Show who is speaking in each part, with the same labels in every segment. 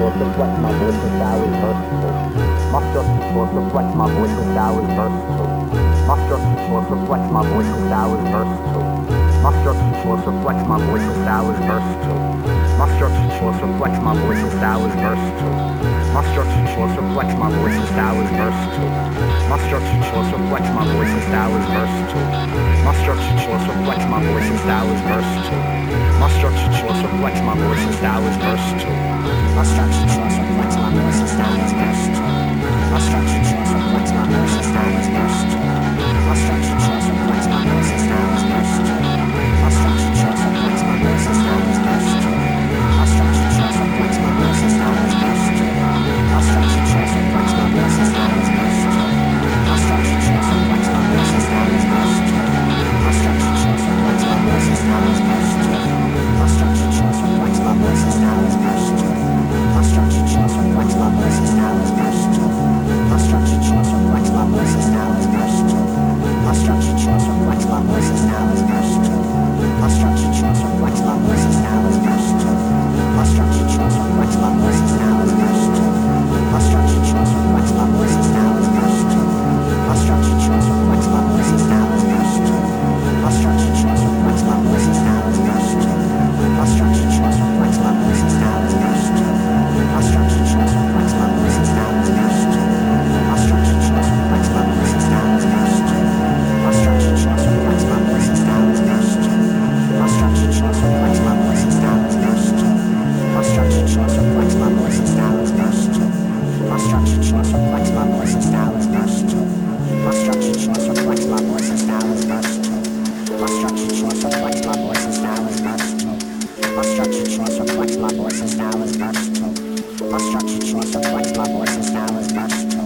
Speaker 1: choice to flex my voice and style is versatile. My structured choice to flex my voice and style is versatile. My structured choice to flex my voice and style is versatile. My structured choice to flex my voice and style is versatile. My structured choice to flex my voice and style is versatile. My structured choice to flex my voice and style is versatile. My structured choice to flex my voice and style is versatile. My structured choice to flex my voice and style is versatile. My structured choice to flex my voice and style is versatile. My structured choice to flex my voice and style is versatile. My structured choice to flex my voice and style is versatile. My structured choice to flex my voice and style is versatile. My structured choice to flex my voice and style is versatile. My structured choice to flex my voice and style is versatile. My structured choice to flex my voice and style is versatile. My structured choice to flex my voice and style is versatile. My structured choice to flex my voice and style is versatile. My structured choice to flex my voice and style is versatile. My structured choice to flex my voice and style is versatile. My structured choice to flex my voice and style is versatile. My structured choice to flex my voice and style is versatile. My structured choice to flex my voice and style is versatile. My structured choice to flex my voice and style is versatile. My structured choice to flex my voice and style is versatile. My structured choice to flex my voice and style is versatile. My structured choice to flex my voice and style is versatile. My structured choice to flex my voice and style is versatile. My structured choice to flex my voice and style is versatile. My structured choice to flex my voice and style is versatile. My structured choice to flex my voice and style is versatile. My structured choice to flex my voice and style is versatile. My structured choice to flex my voice and style is versatile. My structured choice to flex my voice and style is versatile. My structured choice to flex my voice and style is versatile. My structured choice to flex my voice and style is versatile. My structured choice to flex my voice and style is versatile. My structured choice to flex my voice and style is versatile.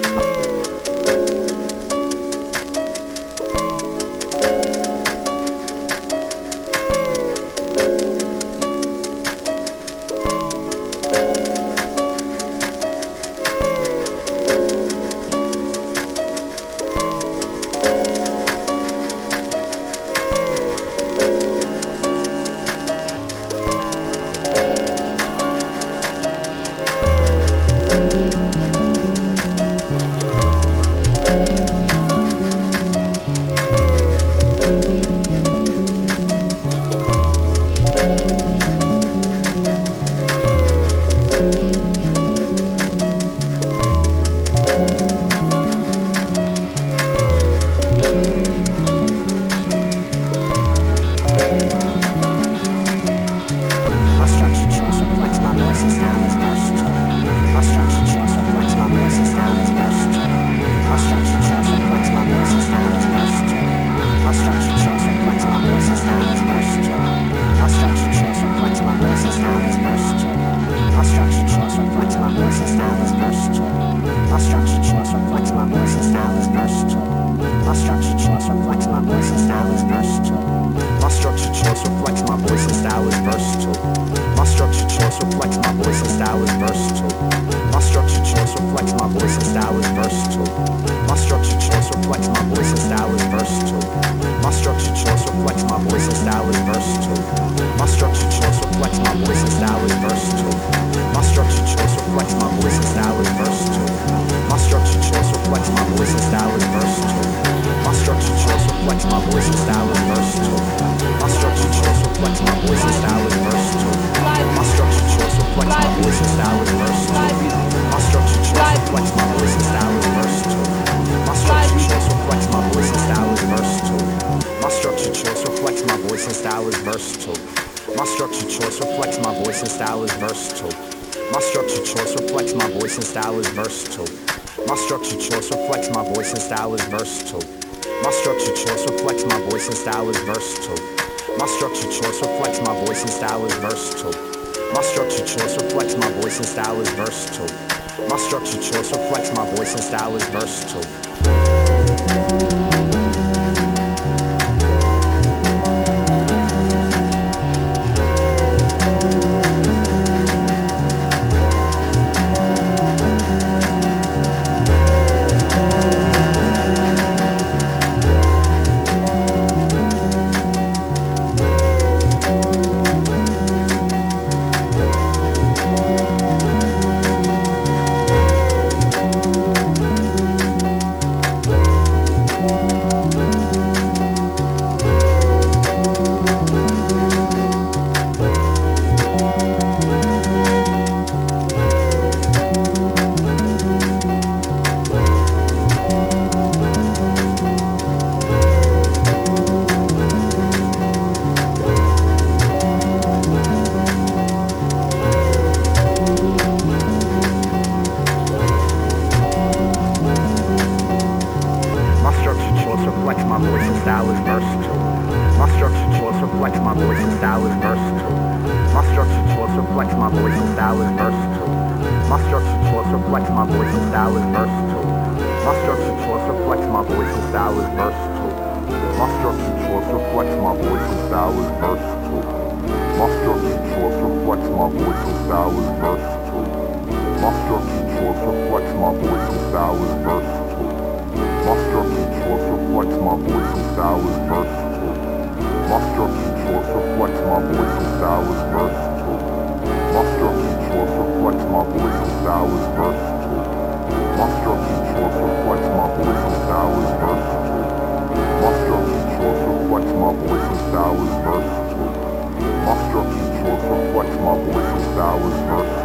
Speaker 2: My structured choice reflects my voice and style is versatile. My structured choice reflects my voice and style is versatile. My structured choice reflects my voice and style is versatile. My structured choice reflects my voice and style is versatile. My structured choice reflects my voice and style is versatile. My structured choice reflects my voice and style is versatile. My structured choice reflects my voice and style is versatile. style is versatile. My structured choice reflects my voice and style is versatile. My structured choice reflects my voice and style is versatile. My structured choice reflects my voice and style is versatile. My structured choice reflects my voice and style is versatile. My structured choice reflects my voice and style is versatile. My structured choice reflects my voice and style is versatile. My structured choice reflects my voice and style is versatile. My structured choice reflects my voice and style is versatile. My structured choice reflects my voice and style is versatile. My structured choice reflects my voice and style is versatile. My structured choice reflects my voice and style is versatile.